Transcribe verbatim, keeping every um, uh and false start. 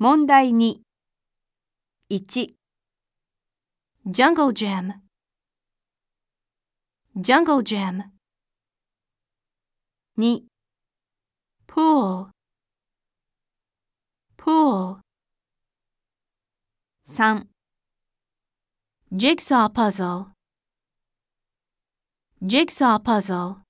問題に。いち、 Jungle Gym Jungle Gym に、 Pool Pool さん、 Jigsaw Puzzle Jigsaw Puzzle